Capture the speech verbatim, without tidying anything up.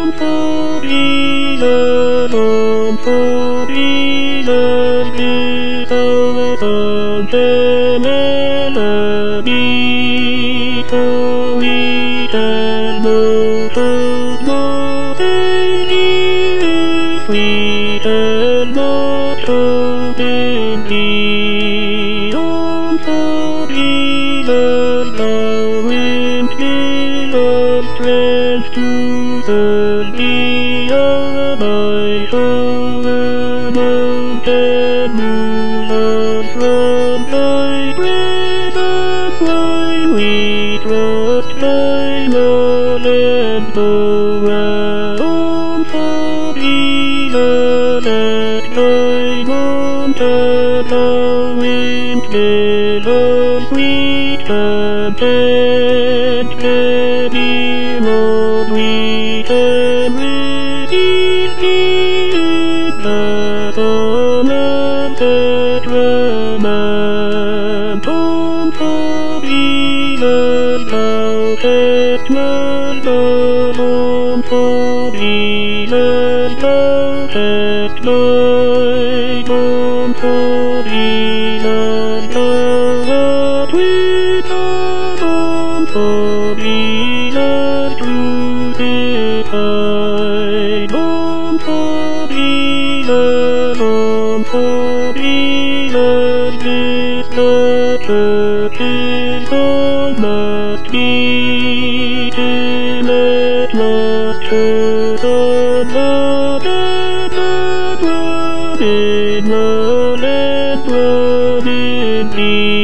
Om Forgiven, Om Forgiven, without the melody, so sweet and most of sweet and most of indeed. Om Forgiven, thou wind given strength to the knee of my soul, and mountain moonlight from thy presence, why we trust thy love and power. Om Forgiven, at thy mountain thou wind given sweet content, ready, Lord, we can receive thee, the tormented remnant. Om Forgiven, thou testament, Om Forgiven, thou testament, Om Forgiven, thou art with us, Om Forgiven, crucified. Om Forgiven, Om Forgiven, this the church's all must be, till at last her Son, Lord and Lord, one in one and one in thee.